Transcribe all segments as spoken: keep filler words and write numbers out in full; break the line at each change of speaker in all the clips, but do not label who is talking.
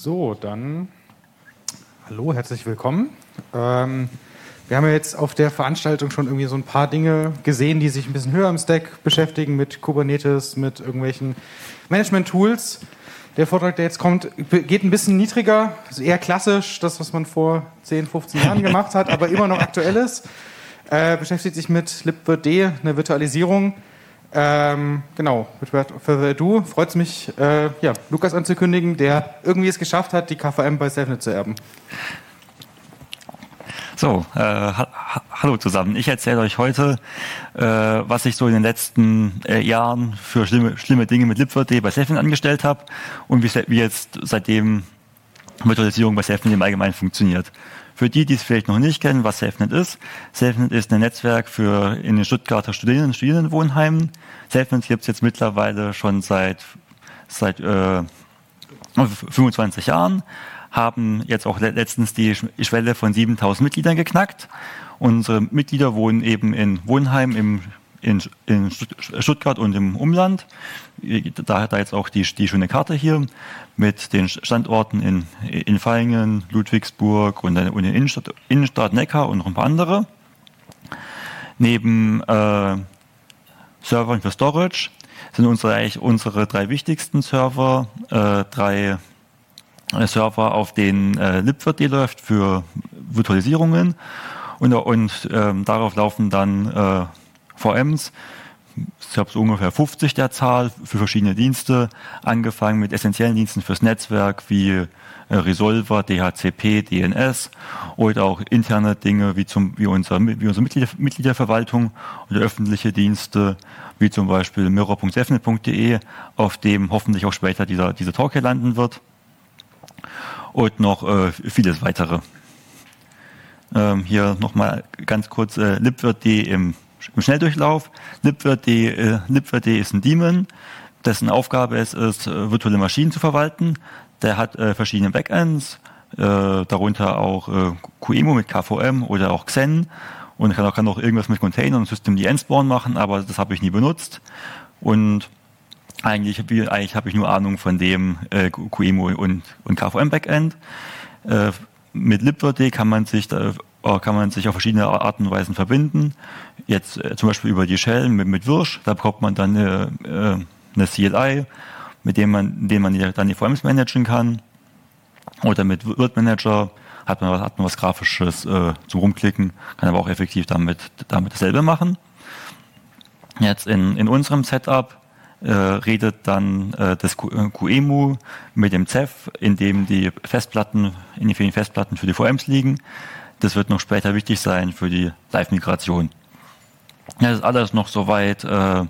So, dann hallo, herzlich willkommen. Ähm, wir haben ja jetzt auf der Veranstaltung schon irgendwie so ein paar Dinge gesehen, die sich ein bisschen höher im Stack beschäftigen, mit Kubernetes, mit irgendwelchen Management-Tools. Der Vortrag, der jetzt kommt, geht ein bisschen niedriger, also eher klassisch, das, was man vor zehn, fünfzehn Jahren gemacht hat, aber immer noch aktuell ist. Äh, beschäftigt sich mit libvirt, eine Virtualisierung. Ähm, genau, für du freut es mich, äh, ja, Lukas anzukündigen, der irgendwie es geschafft hat, die K V M bei Selfnet zu erben.
So, äh, ha- hallo zusammen. Ich erzähle euch heute, äh, was ich so in den letzten äh, Jahren für schlimme, schlimme Dinge mit libvirt bei Selfnet angestellt habe und wie, wie jetzt seitdem Virtualisierung bei Selfnet im Allgemeinen funktioniert. Für die, die es vielleicht noch nicht kennen, was Selfnet ist. Selfnet ist ein Netzwerk für in den Stuttgarter Studierenden- und Studierendenwohnheimen. Selfnet gibt es jetzt mittlerweile schon seit, seit äh, fünfundzwanzig Jahren, haben jetzt auch letztens die Schwelle von siebentausend Mitgliedern geknackt. Unsere Mitglieder wohnen eben in Wohnheimen im in, in Stuttgart und im Umland. Da hat er jetzt auch die, die schöne Karte hier mit den Standorten in, in Vaihingen, Ludwigsburg und, und in Innenstadt, Innenstadt, Neckar und noch ein paar andere. Neben äh, Servern für Storage sind unsere, eigentlich unsere drei wichtigsten Server, äh, drei äh, Server, auf denen äh, libvirt läuft für Virtualisierungen und, und äh, darauf laufen dann äh, V Ms, ich habe so ungefähr fünfzig der Zahl für verschiedene Dienste, angefangen mit essentiellen Diensten fürs Netzwerk wie äh, Resolver, D H C P, D N S oder auch interne Dinge wie, zum, wie, unser, wie unsere Mitglieder, Mitgliederverwaltung oder öffentliche Dienste wie zum Beispiel mirror punkt selfnet punkt de, auf dem hoffentlich auch später dieser, dieser Talk hier landen wird und noch äh, vieles weitere. Ähm, hier nochmal ganz kurz äh, libvirt im Im Schnelldurchlauf. libvirt, äh, libvirt ist ein Daemon, dessen Aufgabe es ist, äh, virtuelle Maschinen zu verwalten. Der hat äh, verschiedene Backends, äh, darunter auch äh, QEMU mit K V M oder auch Xen und kann auch, kann auch irgendwas mit Containern und Systemd Spawn machen, aber das habe ich nie benutzt. Und eigentlich, eigentlich habe ich nur Ahnung von dem äh, QEMU und, und K V M Backend. Äh, mit libvirt kann man sich da kann man sich auf verschiedene Arten und Weisen verbinden. Jetzt äh, zum Beispiel über die Shell mit, mit Wirsch, da bekommt man dann eine, äh, eine C L I, mit dem man, dem man dann die V Ms managen kann. Oder mit Virt Manager hat man, hat man was Grafisches äh, zum Rumklicken, kann aber auch effektiv damit, damit dasselbe machen. Jetzt in, in unserem Setup äh, redet dann äh, das QEMU mit dem C E F, in dem die Festplatten, in den vielen Festplatten für die V Ms liegen. Das wird noch später wichtig sein für die Live-Migration. Das ist alles noch soweit äh,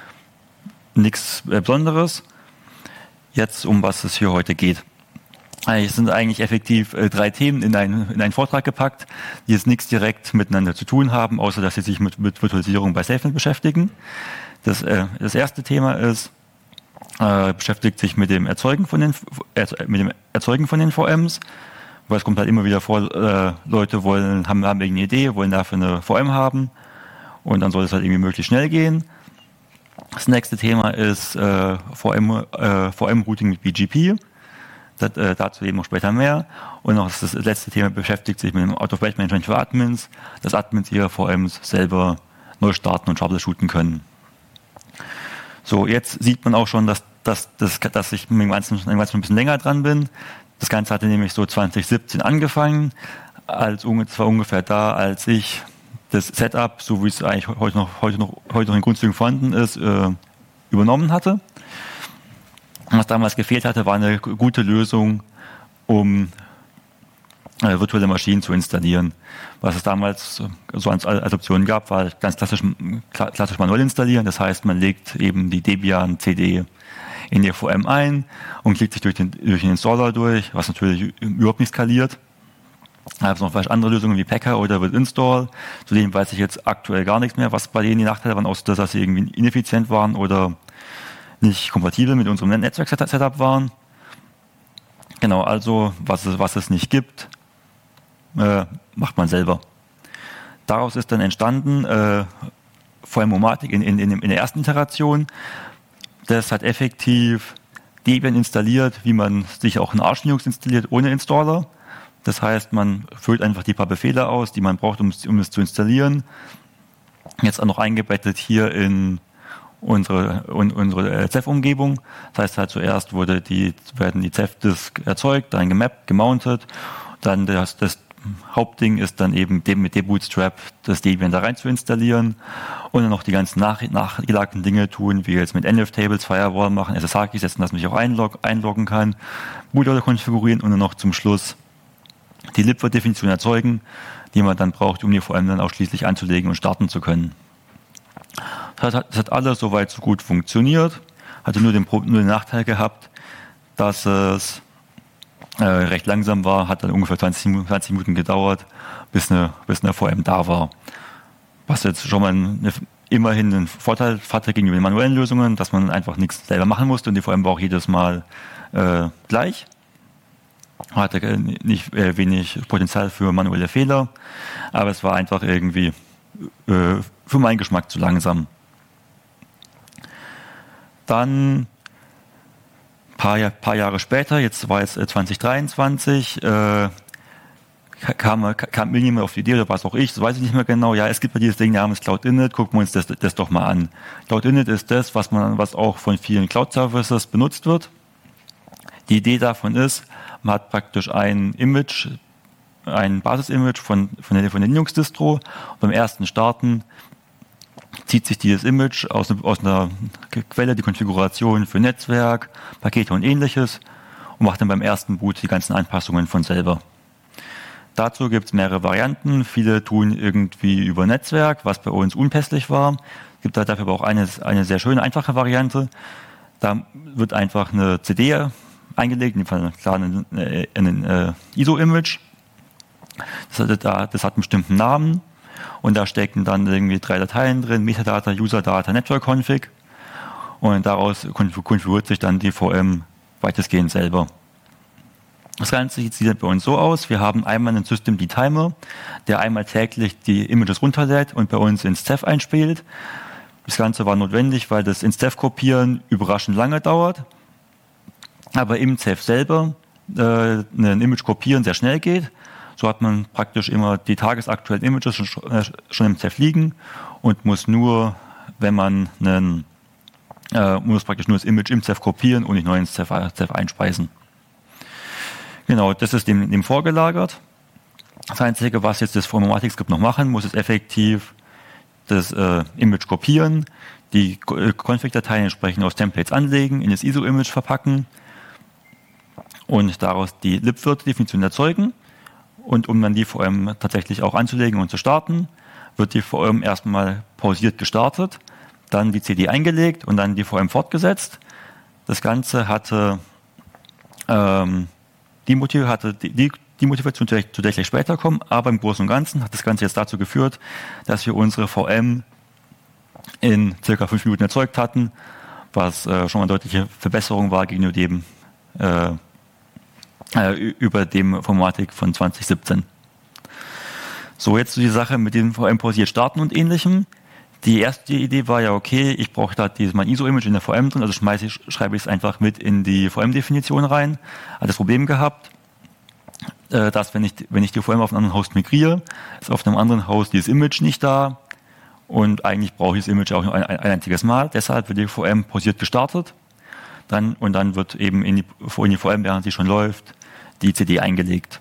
nichts Besonderes. Jetzt, um was es hier heute geht. Es sind eigentlich effektiv äh, drei Themen in, ein, in einen Vortrag gepackt, die jetzt nichts direkt miteinander zu tun haben, außer dass sie sich mit, mit Virtualisierung bei Selfnet beschäftigen. Das, äh, das erste Thema ist, äh, beschäftigt sich mit dem Erzeugen von den, äh, mit dem Erzeugen von den V Ms. Weil es kommt halt immer wieder vor, äh, Leute wollen, haben, haben irgendeine Idee, wollen dafür eine V M haben und dann soll es halt irgendwie möglichst schnell gehen. Das nächste Thema ist äh, V M, äh, V M-Routing mit B G P. Das, äh, dazu eben noch später mehr. Und noch das letzte Thema beschäftigt sich mit dem Out-of-Band-Management für Admins, dass Admins ihre V Ms selber neu starten und troubleshooten können. So, jetzt sieht man auch schon, dass, dass, dass, dass ich mit dem Ganzen, mit dem Ganzen ein bisschen länger dran bin. Das Ganze hatte nämlich so zwanzig siebzehn angefangen, als das war ungefähr da, als ich das Setup, so wie es eigentlich heute noch, heute noch, heute noch in Grundzügen vorhanden ist, äh, übernommen hatte. Was damals gefehlt hatte, war eine gute Lösung, um äh, virtuelle Maschinen zu installieren. Was es damals so als, als Option gab, war ganz klassisch, klassisch manuell installieren. Das heißt, man legt eben die Debian C D in die V M ein und klickt sich durch den, durch den Installer durch, was natürlich überhaupt nicht skaliert. Da gibt es noch vielleicht andere Lösungen wie Packer oder with Install. Zu denen weiß ich jetzt aktuell gar nichts mehr, was bei denen die Nachteile waren, außer dass sie irgendwie ineffizient waren oder nicht kompatibel mit unserem Netzwerk-Setup waren. Genau, also was es, was es nicht gibt, äh, macht man selber. Daraus ist dann entstanden äh, V M-O-Matic in, in, in der ersten Iteration. Das hat effektiv Debian installiert, wie man sich auch ein Arch Linux installiert ohne Installer. Das heißt, man füllt einfach die paar Befehle aus, die man braucht, um, um es zu installieren. Jetzt auch noch eingebettet hier in unsere, un, unsere Ceph-Umgebung. Das heißt halt zuerst wurde die, werden die Ceph-Disk erzeugt, dann gemappt, gemountet. Dann das, das Hauptding ist dann eben mit dbootstrap das Debian da rein zu installieren und dann noch die ganzen nach, nachgelagerten Dinge tun, wie jetzt mit nftables, Firewall machen, S S H-Keys setzen, dass man sich auch einlog, einloggen kann, Bootloader konfigurieren und dann noch zum Schluss die libvirt-Definition erzeugen, die man dann braucht, um die V M dann auch schließlich anzulegen und starten zu können. Das hat, das hat alles soweit so gut funktioniert, hatte nur den, nur den Nachteil gehabt, dass es äh, recht langsam war, hat dann ungefähr zwanzig Minuten gedauert, bis eine, bis eine V M da war. Was jetzt schon mal eine, immerhin ein Vorteil hatte gegenüber den manuellen Lösungen, dass man einfach nichts selber machen musste und die V M war auch jedes Mal äh, gleich. Hatte nicht äh, wenig Potenzial für manuelle Fehler, aber es war einfach irgendwie äh, für meinen Geschmack zu langsam. Dann ein paar, paar Jahre später, jetzt war es zwanzig dreiundzwanzig, äh, kam, kam irgendjemand auf die Idee, oder war es auch ich, das weiß ich nicht mehr genau, ja, es gibt ja dieses Ding namens Cloud Init, gucken wir uns das, das doch mal an. Cloud Init ist das, was man, was auch von vielen Cloud Services benutzt wird. Die Idee davon ist, man hat praktisch ein Image, ein Basis-Image von, von der, von der Linux-Distro. Und beim ersten Starten zieht sich dieses Image aus, aus einer Quelle, die Konfiguration für Netzwerk, Pakete und ähnliches und macht dann beim ersten Boot die ganzen Anpassungen von selber. Dazu gibt es mehrere Varianten. Viele tun irgendwie über Netzwerk, was bei uns unpässlich war. Es gibt dafür aber auch eine, eine sehr schöne, einfache Variante. Da wird einfach eine C D eingelegt, in dem Fall klar ein, ein, ein I S O-Image. Das, das hat einen bestimmten Namen und da stecken dann irgendwie drei Dateien drin, Metadata, Userdata, Network-Config und daraus konfiguriert sich dann die V M weitestgehend selber. Das Ganze sieht bei uns so aus, wir haben einmal einen Systemd-Timer, der einmal täglich die Images runterlädt und bei uns ins Ceph einspielt. Das Ganze war notwendig, weil das ins Ceph kopieren überraschend lange dauert. Aber im Ceph selber äh, ein Image kopieren sehr schnell geht. So hat man praktisch immer die tagesaktuellen Images schon, äh, schon im Ceph liegen und muss nur, wenn man einen, äh, muss praktisch nur das Image im Ceph kopieren und nicht neu ins Ceph, Ceph einspeisen. Genau, das ist dem, dem vorgelagert. Das Einzige, was jetzt das Formulatik-Skript noch machen muss, ist effektiv das äh, Image kopieren, die Config-Dateien entsprechend aus Templates anlegen, in das I S O-Image verpacken und daraus die libvirt-Definition erzeugen. Und um dann die V M tatsächlich auch anzulegen und zu starten, wird die V M erstmal pausiert gestartet, dann die C D eingelegt und dann die V M fortgesetzt. Das Ganze hatte, ähm, die, Motiv- hatte die, die, die Motivation, zu der ich später komme, aber im Großen und Ganzen hat das Ganze jetzt dazu geführt, dass wir unsere V M in circa fünf Minuten erzeugt hatten, was äh, schon eine deutliche Verbesserung war gegenüber dem äh, über dem Formatik von zwanzig siebzehn. So, jetzt die Sache mit dem V M pausiert starten und ähnlichem. Die erste Idee war ja, okay, ich brauche da dieses mein I S O-Image in der V M drin, also schmeiße ich, schreibe ich es einfach mit in die V M-Definition rein. Hat das Problem gehabt, äh, dass wenn ich, wenn ich die V M auf einen anderen Host migriere, ist auf einem anderen Host dieses Image nicht da und eigentlich brauche ich das Image auch nur ein, ein einziges Mal. Deshalb wird die V M pausiert gestartet. Dann, und dann wird eben in die, in die V M, während sie schon läuft, die C D eingelegt.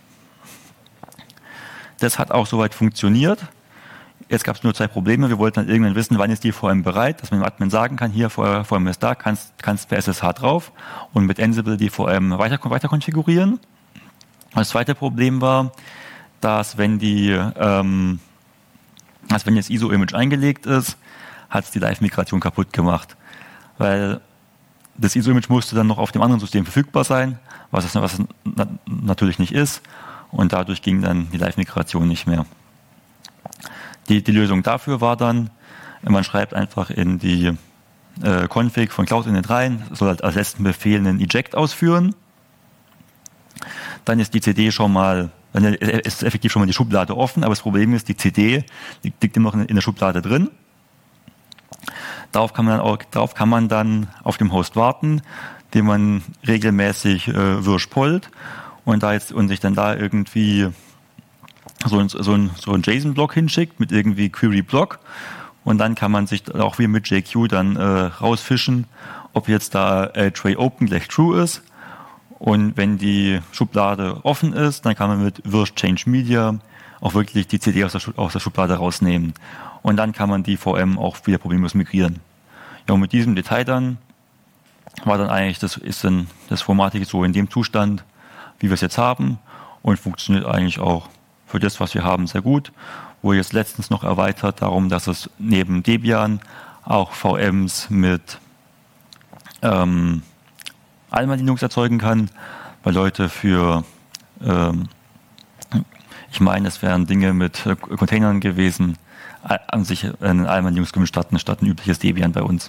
Das hat auch soweit funktioniert. Jetzt gab es nur zwei Probleme. Wir wollten dann irgendwann wissen, wann ist die V M bereit, dass man dem Admin sagen kann, hier, V M ist da, kannst, kannst per S S H drauf und mit Ansible die V M weiter, weiter konfigurieren. Das zweite Problem war, dass wenn die, ähm, dass wenn das I S O-Image eingelegt ist, hat es die Live-Migration kaputt gemacht. Weil das I S O-Image musste dann noch auf dem anderen System verfügbar sein, was es, was es na, natürlich nicht ist. Und dadurch ging dann die Live-Migration nicht mehr. Die, die Lösung dafür war dann, man schreibt einfach in die äh, Config von Cloud Init rein, soll halt als letzten Befehl einen Eject ausführen. Dann ist die C D schon mal, dann ist effektiv schon mal die Schublade offen, aber das Problem ist, die C D liegt, liegt immer noch in, in der Schublade drin. Darauf kann man dann auch, darauf kann man dann auf dem Host warten. den man regelmäßig äh, wirschpollt und, da jetzt, und sich dann da irgendwie so ein, so ein, so ein JSON-Block hinschickt mit irgendwie Query-Block und dann kann man sich auch wie mit J Q dann äh, rausfischen, ob jetzt da äh, Tray Open gleich True ist. Und wenn die Schublade offen ist, dann kann man mit Wirsch Change Media auch wirklich die C D aus der, aus der Schublade rausnehmen. Und dann kann man die V M auch wieder problemlos migrieren. Ja, und mit diesem Detail dann war dann eigentlich, das ist dann das Format so in dem Zustand, wie wir es jetzt haben und funktioniert eigentlich auch für das, was wir haben, sehr gut. Wurde jetzt letztens noch erweitert darum, dass es neben Debian auch V Ms mit ähm, Alma Linux erzeugen kann, weil Leute für, ähm, ich meine, es wären Dinge mit äh, Containern gewesen, äh, an sich ein Alma Linux gewünscht hatten, statt ein übliches Debian bei uns.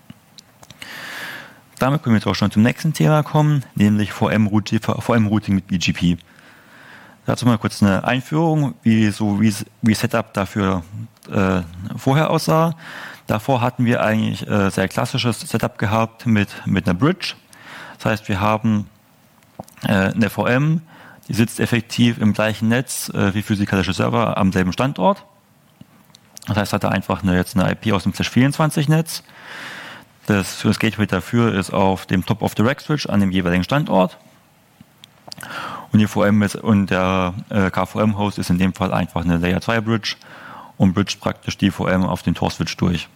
Damit können wir jetzt auch schon zum nächsten Thema kommen, nämlich V M-Routing, V M-Routing mit B G P. Dazu mal kurz eine Einführung, wie so wie, wie Setup dafür äh, vorher aussah. Davor hatten wir eigentlich äh, sehr klassisches Setup gehabt mit, mit einer Bridge. Das heißt, wir haben äh, eine V M, die sitzt effektiv im gleichen Netz äh, wie physikalische Server am selben Standort. Das heißt, hat er einfach eine, jetzt eine I P aus dem Slash vierundzwanzig Netz. Das, das Gateway dafür ist auf dem Top-of-the-Rack-Switch an dem jeweiligen Standort. Und die V M ist, und der äh, K V M-Host ist in dem Fall einfach eine Layer zwei Bridge und bridge praktisch die V M auf den Tor-Switch durch.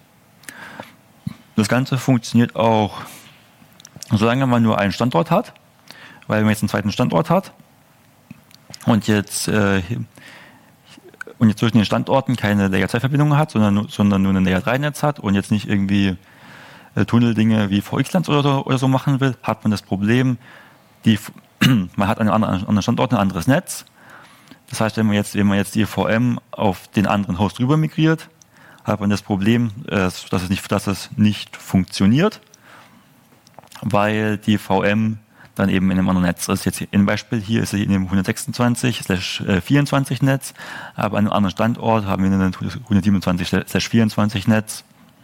Das Ganze funktioniert auch, solange man nur einen Standort hat, weil man jetzt einen zweiten Standort hat und jetzt, äh, und jetzt zwischen den Standorten keine Layer zwei Verbindungen hat, sondern, sondern nur ein Layer drei Netz hat und jetzt nicht irgendwie äh, Tunneldinge wie V X LANs oder so, oder so machen will, hat man das Problem, die, man hat an einem anderen Standort ein anderes Netz. Das heißt, wenn man jetzt, wenn man jetzt die V M auf den anderen Host rüber migriert, hat man das Problem, dass es nicht, dass es nicht funktioniert, weil die V M dann eben in einem anderen Netz ist. Jetzt im Beispiel hier ist sie in dem hundertsechsundzwanzig Slash vierundzwanzig Netz, aber an einem anderen Standort haben wir ein hundertsiebenundzwanzig Slash vierundzwanzig Netz.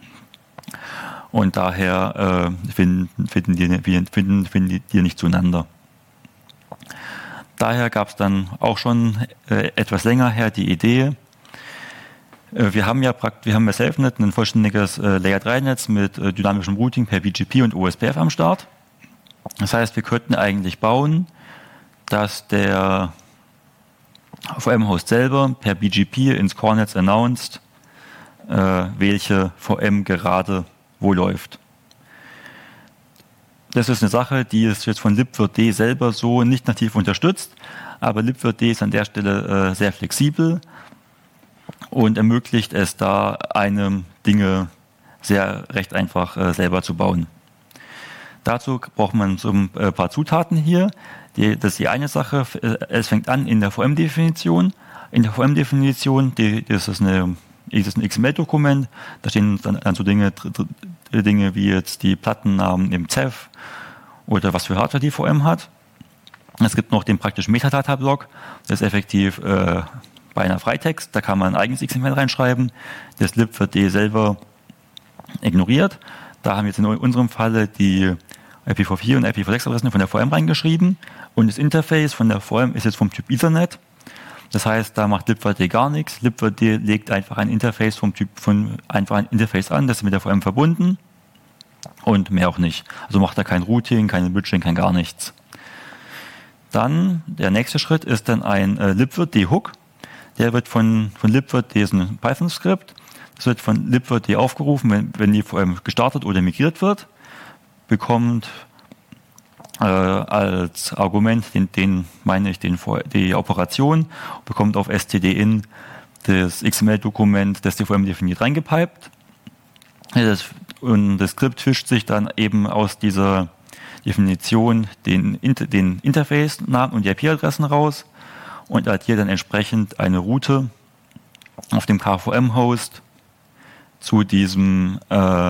Und daher äh, finden, finden, die, finden, finden die, die nicht zueinander. Daher gab es dann auch schon äh, etwas länger her die Idee, äh, wir haben ja prakt- wir haben ja SelfNet, ein vollständiges äh, Layer drei Netz mit äh, dynamischem Routing per B G P und O S P F am Start. Das heißt, wir könnten eigentlich bauen, dass der V M-Host selber per B G P ins Core-Netz announced, äh, welche V M gerade wo läuft. Das ist eine Sache, die ist jetzt von libvirt selber so nicht nativ unterstützt, aber libvirt ist an der Stelle äh, sehr flexibel und ermöglicht es da, einem Dinge sehr recht einfach äh, selber zu bauen. Dazu braucht man so ein äh, paar Zutaten hier. Die, das ist die eine Sache. Es fängt an in der V M-Definition. In der V M-Definition, die, das ist eine Das ist ein X M L-Dokument, da stehen dann, dann so Dinge, Dinge wie jetzt die Plattennamen im Z E F oder was für Hardware die V M hat. Es gibt noch den praktischen Metadata-Block, das ist effektiv äh, bei einer Freitext, da kann man ein eigenes X M L reinschreiben, das libvirt selber ignoriert. Da haben wir jetzt in unserem Falle die I P v vier und I P v sechs Adressen von der V M reingeschrieben und das Interface von der V M ist jetzt vom Typ Ethernet. Das heißt, da macht libvirt gar nichts. libvirt legt einfach ein Interface vom Typ von einfach ein Interface an, das ist mit der V M verbunden und mehr auch nicht. Also macht da kein Routing, kein Bridging, kein gar nichts. Dann der nächste Schritt ist dann ein äh, libvirt-hook. Der wird von von libvirt, ist ein Python-Skript. Das wird von libvirt aufgerufen, wenn wenn die V M gestartet oder migriert wird, bekommt Äh, als Argument, den, den meine ich, den, die Operation, bekommt auf stdin das X M L-Dokument, das die V M definiert, reingepiped. Das, und das Skript fischt sich dann eben aus dieser Definition den, den Interface-Namen und die I P-Adressen raus und addiert dann entsprechend eine Route auf dem K V M-Host zu diesem äh,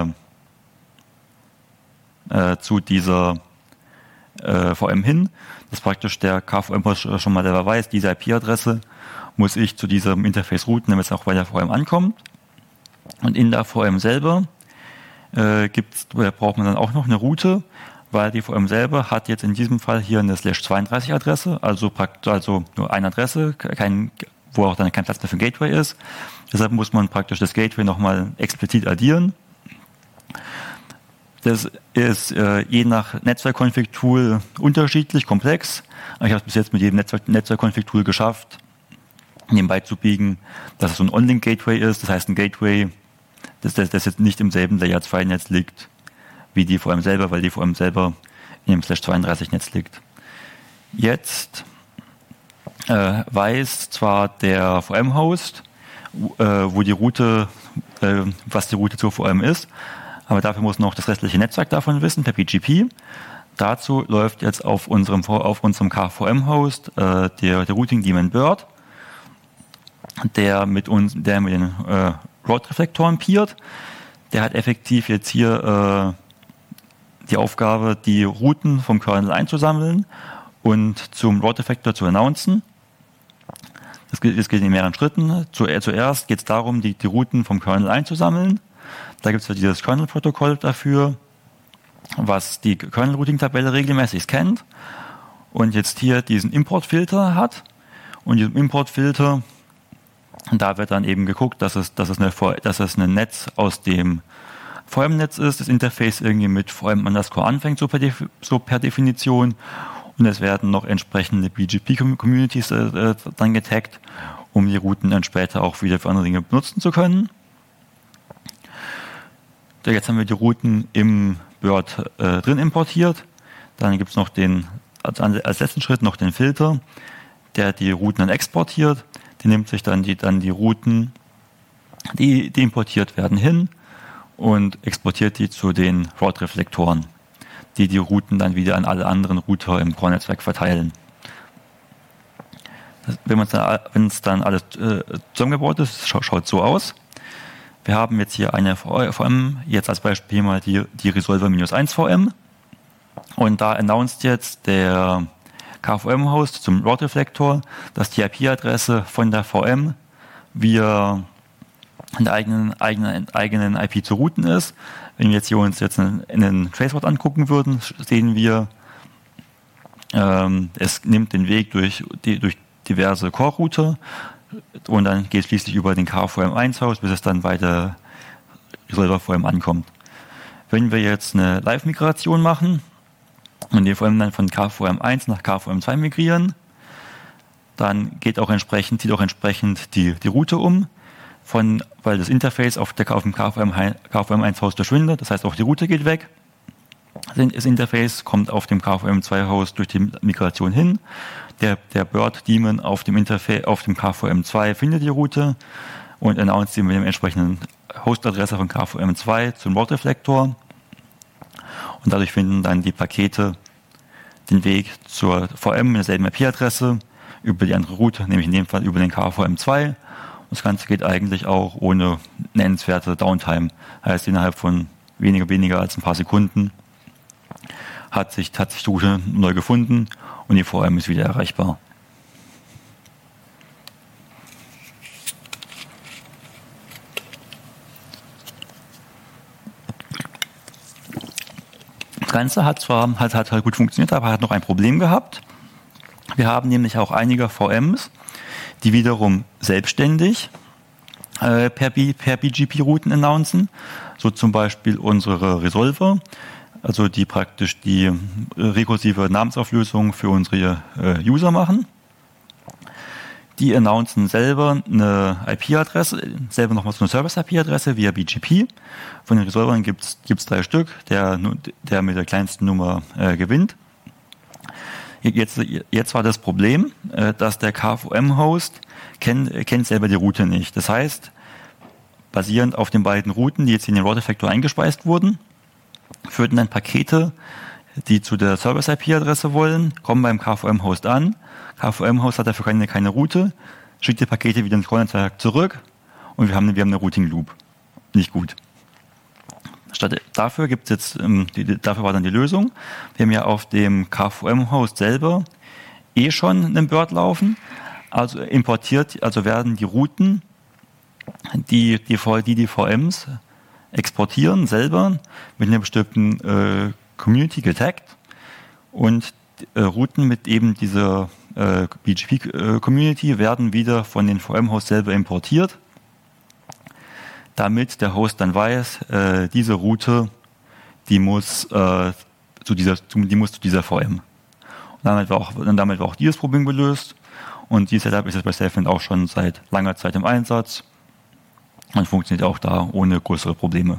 äh, zu dieser V M hin, dass praktisch der K V M-Host schon mal selber weiß, diese I P-Adresse muss ich zu diesem Interface routen, damit es auch bei der V M ankommt. Und in der V M selber äh, gibt's, braucht man dann auch noch eine Route, weil die V M selber hat jetzt in diesem Fall hier eine Slash zweiunddreißig Adresse, also praktisch also nur eine Adresse, kein, wo auch dann kein Platz mehr für ein Gateway ist. Deshalb muss man praktisch das Gateway nochmal explizit addieren. Das ist äh, je nach Netzwerk-Config-Tool unterschiedlich komplex. Ich habe es bis jetzt mit jedem Netzwerk- Netzwerk-Config-Tool geschafft, nebenbei zu biegen, dass es so ein On-Link-Gateway ist. Das heißt ein Gateway, das, das, das jetzt nicht im selben Layer zwei Netz liegt wie die V M selber, weil die V M selber in dem Slash zweiunddreißig Netz liegt. Jetzt äh, weiß zwar der V M-Host, äh, wo die Route, äh, was die Route zur V M ist, aber dafür muss noch das restliche Netzwerk davon wissen, per P G P. Dazu läuft jetzt auf unserem, auf unserem K V M-Host äh, der, der Routing-Daemon Bird, der mit uns, der mit den äh, Route-Reflektoren peert. Der hat effektiv jetzt hier äh, die Aufgabe, die Routen vom Kernel einzusammeln und zum Route-Reflektor zu announcen. Das geht, das geht in mehreren Schritten. Zuerst geht es darum, die, die Routen vom Kernel einzusammeln. Da gibt es ja dieses Kernel-Protokoll dafür, was die Kernel-Routing-Tabelle regelmäßig scannt und jetzt hier diesen Import-Filter hat. Und diesem Import-Filter, da wird dann eben geguckt, dass es, dass es, eine, dass es ein Netz aus dem V M-Netz ist, das Interface irgendwie mit V M underscore anfängt, so per, Def- so per Definition. Und es werden noch entsprechende B G P-Communities äh, dann getaggt, um die Routen dann später auch wieder für andere Dinge benutzen zu können. Jetzt haben wir die Routen im Bird äh, drin importiert. Dann gibt es noch den, als, als letzten Schritt noch den Filter, der die Routen dann exportiert. Die nimmt sich dann die, dann die Routen, die, die importiert werden, hin und exportiert die zu den Route-Reflektoren, die die Routen dann wieder an alle anderen Router im Core-Netzwerk verteilen. Wenn es dann, dann alles äh, zusammengebaut ist, schaut, schaut so aus. Wir haben jetzt hier eine V M, jetzt als Beispiel mal die, die Resolver eins V M. Und da announced jetzt der K V M-Host zum Route-Reflektor, dass die I P-Adresse von der V M via der eigenen, eigenen, eigenen I P zu routen ist. Wenn wir jetzt hier uns jetzt einen, einen Traceroute angucken würden, sehen wir, ähm, es nimmt den Weg durch, die, durch diverse Core-Router und dann geht es schließlich über den K V M eins Haus, bis es dann bei der Resolver V M ankommt. Wenn wir jetzt eine Live-Migration machen und die V M dann von K V M eins nach K V M zwei migrieren, dann geht auch entsprechend, zieht auch entsprechend die, die Route um, von, weil das Interface auf, der, auf dem K V M eins Haus verschwindet, das heißt auch die Route geht weg. Das Interface kommt auf dem K V M zwei Haus durch die Migration hin. Der, der Bird-Daemon auf dem Interface, auf dem K V M zwei findet die Route und announced sie mit dem entsprechenden Hostadresse von K V M zwei zum Route-Reflektor. Und dadurch finden dann die Pakete den Weg zur V M mit derselben I P-Adresse über die andere Route, nämlich in dem Fall über den K V M zwei. Und das Ganze geht eigentlich auch ohne nennenswerte Downtime. Heißt, innerhalb von weniger, weniger als ein paar Sekunden hat sich, hat sich die Route neu gefunden und die V M ist wieder erreichbar. Das Ganze hat zwar hat, hat halt gut funktioniert, aber hat noch ein Problem gehabt. Wir haben nämlich auch einige V Ms, die wiederum selbstständig äh, per, B, per B G P-Routen announcen. So zum Beispiel unsere Resolver, also die praktisch die rekursive Namensauflösung für unsere äh, User machen. Die announcen selber eine I P-Adresse, selber nochmal so eine Service-I P-Adresse via B G P. Von den Resolvern gibt es drei Stück, der, der mit der kleinsten Nummer äh, gewinnt. Jetzt, jetzt war das Problem, äh, dass der K V M-Host kennt, kennt selber die Route nicht. Das heißt, basierend auf den beiden Routen, die jetzt in den Route-Reflektor eingespeist wurden, führten dann Pakete, die zu der Service-I P-Adresse wollen, kommen beim K V M-Host an. K V M-Host hat dafür keine, keine Route, schickt die Pakete wieder ins Core-Netzwerk zurück und wir haben, wir haben eine Routing-Loop. Nicht gut. Statt, dafür gibt's jetzt, ähm, die, dafür war dann die Lösung. Wir haben ja auf dem K V M-Host selber eh schon einen Bird laufen, also importiert, also werden die Routen, die die, die, die V Ms exportieren selber mit einer bestimmten äh, Community getaggt und äh, Routen mit eben dieser äh, B G P-Community werden wieder von den V M-Hosts selber importiert, damit der Host dann weiß, äh, diese Route, die muss, äh, zu dieser, die muss zu dieser V M. Und damit war auch, und damit war auch dieses Problem gelöst. Und dieses Setup ist jetzt bei SafeNet auch schon seit langer Zeit im Einsatz und funktioniert auch da ohne größere Probleme.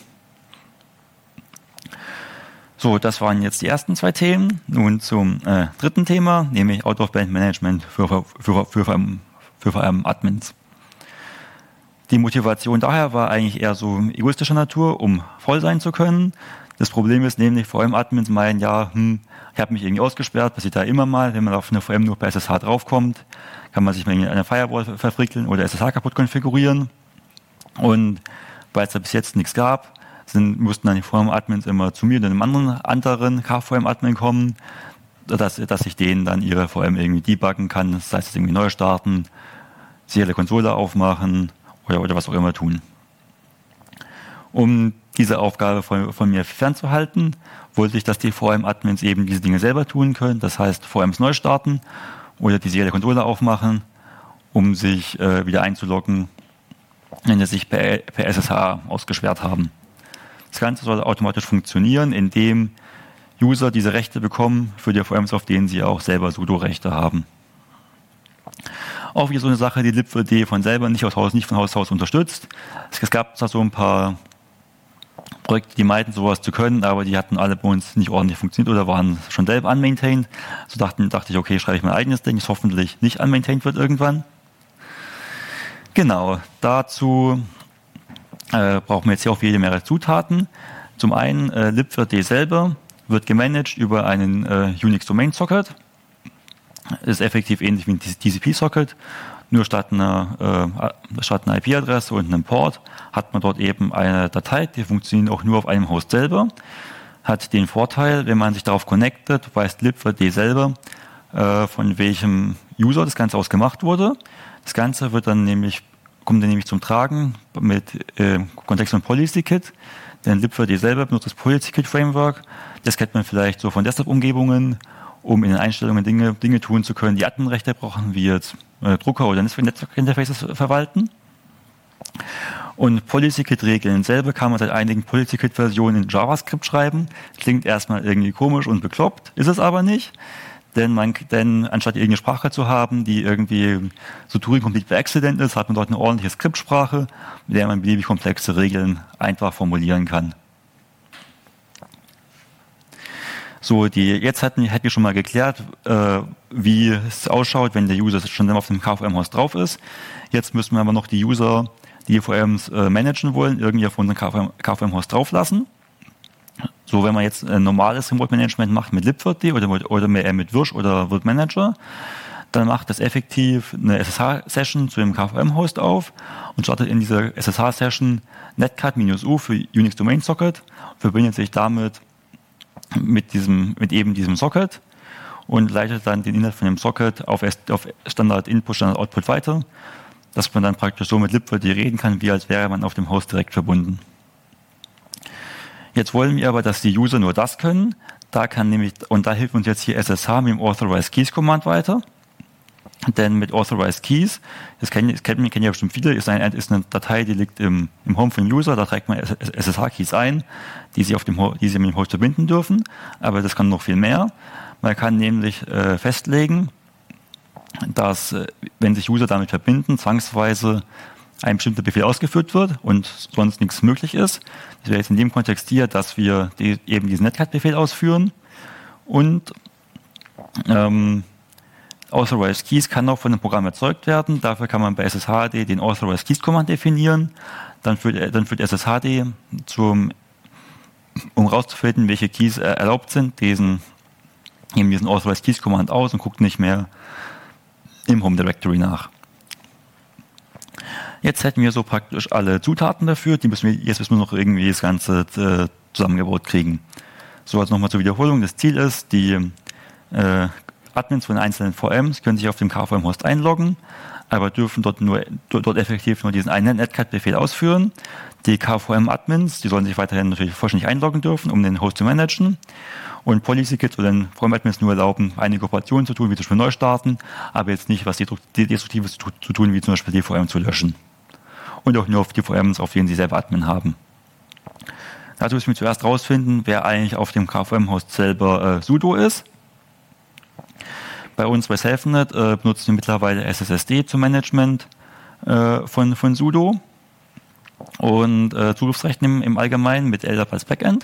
So, das waren jetzt die ersten zwei Themen. Nun zum äh, dritten Thema, nämlich Out-of-Band-Management für, für, für, für, für V M-Admins. Die Motivation daher war eigentlich eher so egoistischer Natur, um voll sein zu können. Das Problem ist nämlich, V M-Admins meinen, ja, hm, ich habe mich irgendwie ausgesperrt, passiert da immer mal, wenn man auf eine V M nur per S S H draufkommt, kann man sich mal in eine Firewall verfrickeln oder S S H kaputt konfigurieren. Und weil es da bis jetzt nichts gab, sind, mussten dann die V M-Admins immer zu mir und einem anderen, anderen K V M-Admin kommen, dass, dass ich denen dann ihre V M irgendwie debuggen kann, das heißt, irgendwie neu starten, serielle Konsole aufmachen oder, oder was auch immer tun. Um diese Aufgabe von, von mir fernzuhalten, wollte ich, dass die V M-Admins eben diese Dinge selber tun können, das heißt V Ms neu starten oder die serielle Konsole aufmachen, um sich äh, wieder einzuloggen, wenn sie sich per, per S S H ausgesperrt haben. Das Ganze soll automatisch funktionieren, indem User diese Rechte bekommen für die V Ms, auf denen sie auch selber Sudo-Rechte haben. Auch wieder so eine Sache, die libvirt von selber nicht aus Haus, nicht von Haus zu Haus unterstützt. Es gab da so ein paar Projekte, die meinten, sowas zu können, aber die hatten alle bei uns nicht ordentlich funktioniert oder waren schon selber unmaintained. So dachten, dachte ich, okay, schreibe ich mein eigenes Ding, das hoffentlich nicht unmaintained wird irgendwann. Genau, dazu äh, brauchen wir jetzt hier auch jede Menge Zutaten. Zum einen, äh, libvirt selber wird gemanagt über einen äh, Unix Domain Socket. Ist effektiv ähnlich wie ein T C P-Socket. Nur statt einer, äh, statt einer I P-Adresse und einem Port hat man dort eben eine Datei, die funktioniert auch nur auf einem Host selber. Hat den Vorteil, wenn man sich darauf connectet, weiß libvirt selber, äh, von welchem User das Ganze aus gemacht wurde. Das Ganze wird dann nämlich, kommt dann nämlich zum Tragen mit äh, Kontext- und Policy-Kit. Denn libvirt selber benutzt das Policy-Kit-Framework. Das kennt man vielleicht so von Desktop-Umgebungen, um in den Einstellungen Dinge, Dinge tun zu können, die Adminrechte brauchen, wie jetzt äh, Drucker oder Netzwerk-Interfaces verwalten. Und Policy-Kit-Regeln selber kann man seit einigen Policy-Kit-Versionen in JavaScript schreiben. Klingt erstmal irgendwie komisch und bekloppt, ist es aber nicht. Denn, man, denn anstatt irgendeine Sprache zu haben, die irgendwie so Turing-Complete by Accident ist, hat man dort eine ordentliche Skriptsprache, mit der man beliebig komplexe Regeln einfach formulieren kann. So, die, jetzt hatten, hätten wir schon mal geklärt, äh, wie es ausschaut, wenn der User schon auf dem K V M-Host drauf ist. Jetzt müssen wir aber noch die User, die die V Ms äh, managen wollen, irgendwie auf unseren K V M-Host drauflassen. So, wenn man jetzt ein normales Remote-Management macht mit libvirt oder, oder mit Wirsch oder Virt Manager, dann macht das effektiv eine S S H-Session zu dem K V M-Host auf und startet in dieser S S H-Session netcat-u für Unix Domain Socket, verbindet sich damit mit diesem, mit eben diesem Socket und leitet dann den Inhalt von dem Socket auf, auf Standard Input, Standard Output weiter, dass man dann praktisch so mit libvirt reden kann, wie als wäre man auf dem Host direkt verbunden. Jetzt wollen wir aber, dass die User nur das können. Da kann nämlich, und da hilft uns jetzt hier S S H mit dem Authorized Keys Command weiter. Denn mit Authorized Keys, das kennen, das kennen, kennen ja bestimmt viele, ist eine, ist eine Datei, die liegt im, im Home von User, da trägt man S S H-Keys ein, die sie, auf dem, die sie mit dem Host verbinden dürfen. Aber das kann noch viel mehr. Man kann nämlich äh, festlegen, dass, äh, wenn sich User damit verbinden, zwangsweise ein bestimmter Befehl ausgeführt wird und sonst nichts möglich ist. Das wäre jetzt in dem Kontext hier, dass wir die, eben diesen netcat-Befehl ausführen und ähm, Authorized Keys kann auch von einem Programm erzeugt werden. Dafür kann man bei S S H D den Authorized Keys Command definieren. Dann führt, dann führt S S H D zum, um herauszufinden, welche Keys erlaubt sind, diesen, eben diesen Authorized Keys Command aus und guckt nicht mehr im Home Directory nach. Jetzt hätten wir so praktisch alle Zutaten dafür, die müssen wir, jetzt müssen wir noch irgendwie das Ganze äh, zusammengebaut kriegen. So, also nochmal zur Wiederholung. Das Ziel ist, die äh, Admins von einzelnen V Ms können sich auf dem K V M-Host einloggen, aber dürfen dort nur dort effektiv nur diesen einen Netcat-Befehl ausführen. Die K V M-Admins, die sollen sich weiterhin natürlich vollständig einloggen dürfen, um den Host zu managen. Und PolicyKit soll den V M-Admins nur erlauben, einige Operationen zu tun, wie zum Beispiel Neustarten, aber jetzt nicht was Destruktives zu tun, wie zum Beispiel die V M zu löschen. Und auch nur auf die V Ms, auf denen sie selber Admin haben. Dazu müssen wir zuerst rausfinden, wer eigentlich auf dem K V M-Host selber äh, sudo ist. Bei uns bei Selfnet äh, benutzen wir mittlerweile S S S D zum Management äh, von, von sudo und äh, Zugriffsrechten im, im Allgemeinen mit L D A P als Backend.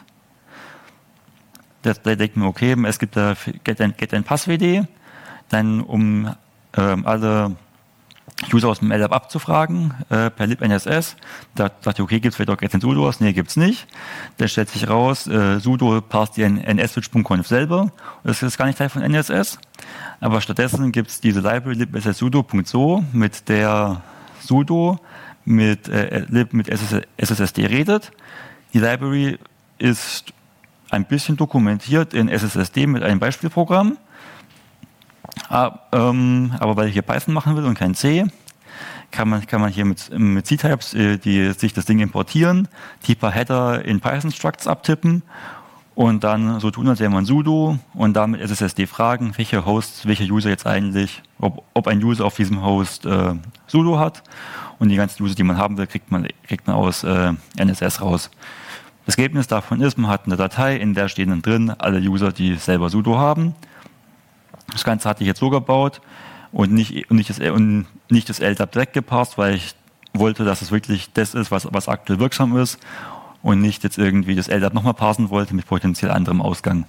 Da denken wir, okay, es gibt da get and, get and Pass W D, dann um äh, alle User aus dem L D A P abzufragen, äh, per libnss. Da dachte ich, okay, gibt es vielleicht auch get and sudo aus? Nee, gibt's nicht. Dann stellt sich raus, äh, sudo parst die nsswitch.conf selber. Das ist gar nicht Teil von N S S. Aber stattdessen gibt es diese Library libssudo.so, mit der sudo mit, äh, lib mit S S S D redet. Die Library ist ein bisschen dokumentiert in S S S D mit einem Beispielprogramm. Aber, ähm, aber weil ich hier Python machen will und kein C, kann man, kann man hier mit, mit C-Types äh, die, sich das Ding importieren, die paar Header in Python-Structs abtippen und dann so tun, als wäre man sudo und damit S S S D fragen, welche Hosts, welcher User jetzt eigentlich, ob, ob ein User auf diesem Host äh, sudo hat und die ganzen User, die man haben will, kriegt man, kriegt man aus äh, N S S raus. Das Ergebnis davon ist, man hat eine Datei, in der stehen dann drin alle User, die selber sudo haben. Das Ganze hatte ich jetzt so gebaut und nicht, und nicht das, und nicht das L D A P direkt gepasst, weil ich wollte, dass es wirklich das ist, was, was aktuell wirksam ist und nicht jetzt irgendwie das L D A P nochmal parsen wollte mit potenziell anderem Ausgang.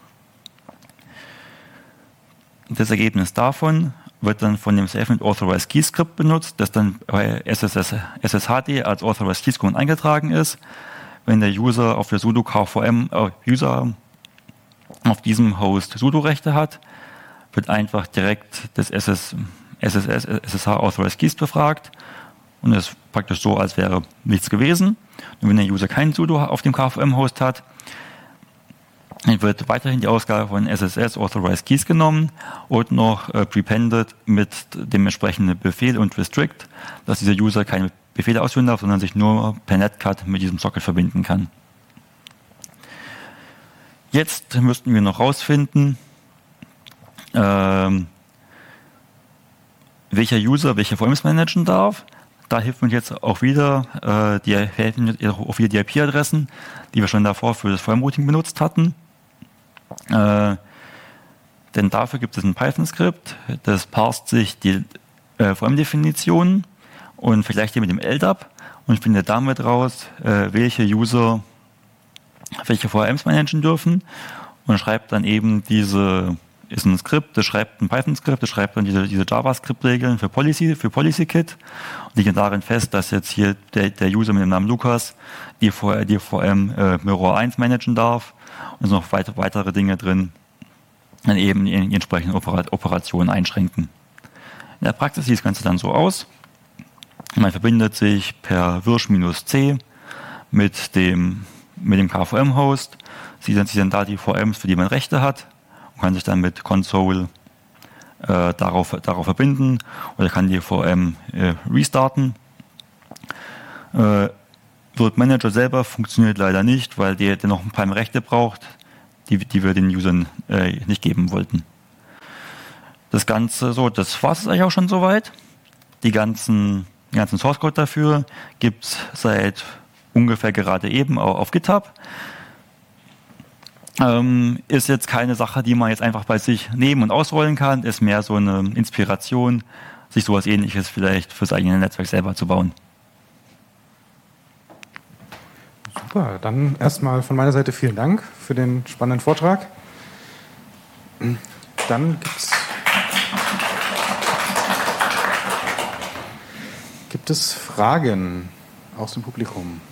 Das Ergebnis davon wird dann von dem Selfnet Authorized Key Script benutzt, das dann bei S S S H D als Authorized Keys Command eingetragen ist. Wenn der User auf der sudo K V M äh, User auf diesem Host sudo-Rechte hat, wird einfach direkt das S S S, S S H Authorized Keys befragt und es ist praktisch so, als wäre nichts gewesen. Und wenn der User kein sudo auf dem K V M-Host hat, dann wird weiterhin die Ausgabe von S S S Authorized Keys genommen und noch äh, prepended mit dem entsprechenden Befehl und Restrict, dass dieser User keine Befehle ausführen darf, sondern sich nur per Netcat mit diesem Socket verbinden kann. Jetzt müssten wir noch rausfinden, Ähm, welcher User welche V Ms managen darf. Da hilft uns jetzt auch wieder, äh, die helfen auch wieder die I P-Adressen, die wir schon davor für das V M-Routing benutzt hatten. Äh, denn dafür gibt es ein Python-Skript, das parst sich die äh, V M-Definitionen und vergleicht die mit dem L D A P und findet damit raus, äh, welche User welche V Ms managen dürfen und schreibt dann eben diese ist ein Skript, das schreibt ein Python-Skript, das schreibt dann diese, diese JavaScript-Regeln für Policy, für PolicyKit und liegt darin fest, dass jetzt hier der, der User mit dem Namen Lukas die, die V M äh, Mirror eins managen darf und es sind noch weitere, weitere Dinge drin, dann eben die, die entsprechenden Operationen einschränken. In der Praxis sieht das Ganze dann so aus. Man verbindet sich per Wirsch-C mit dem, mit dem K V M-Host, sieht dann, sieht dann da die V Ms, für die man Rechte hat, kann sich dann mit Console äh, darauf, darauf verbinden oder kann die V M äh, restarten. Äh, Virt Manager selber funktioniert leider nicht, weil der, der noch ein paar Rechte braucht, die, die wir den Usern äh, nicht geben wollten. Das Ganze, so, das war es eigentlich auch schon soweit. Die ganzen, den ganzen Source Code dafür gibt es seit ungefähr gerade eben auch auf GitHub. Ähm, ist jetzt keine Sache, die man jetzt einfach bei sich nehmen und ausrollen kann, ist mehr so eine Inspiration, sich sowas Ähnliches vielleicht fürs eigene Netzwerk selber zu bauen.
Super, dann erstmal von meiner Seite vielen Dank für den spannenden Vortrag. Dann gibt's, gibt es Fragen aus dem Publikum?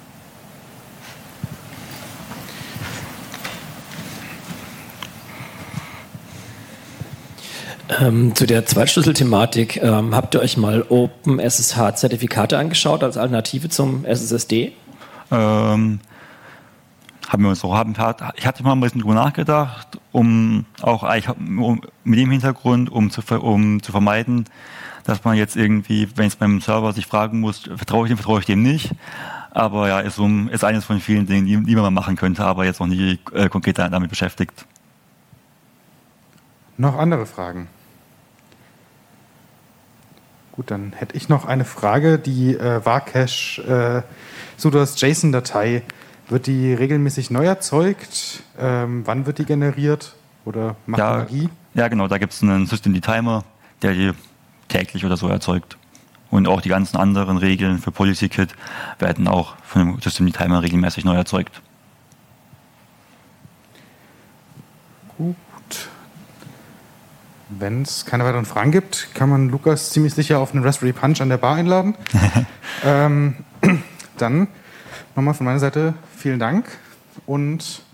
Ähm, zu der Zweitschlüssel-Thematik, ähm, habt ihr euch mal OpenSSH-Zertifikate angeschaut als Alternative zum S S S D?
Ähm, haben wir uns auch, haben, ich hatte mal ein bisschen drüber nachgedacht, um auch um, mit dem Hintergrund, um zu, um zu vermeiden, dass man jetzt irgendwie, wenn es beim Server sich fragen muss, vertraue ich dem, vertraue ich dem nicht. Aber ja, ist, um, ist eines von vielen Dingen, die, die man mal machen könnte, aber jetzt noch nie äh, konkret damit beschäftigt.
Noch andere Fragen? Gut, dann hätte ich noch eine Frage. Die äh, Varcache äh, sudos JSON-Datei, wird die regelmäßig neu erzeugt? Ähm, wann wird die generiert? Oder macht
ja,
Magie?
Ja, genau, da gibt es einen Systemd-Timer, der die täglich oder so erzeugt. Und auch die ganzen anderen Regeln für PolicyKit werden auch von dem Systemd-Timer regelmäßig neu erzeugt.
Gut. Wenn es keine weiteren Fragen gibt, kann man Lukas ziemlich sicher auf einen Raspberry Punch an der Bar einladen. ähm, dann nochmal von meiner Seite vielen Dank und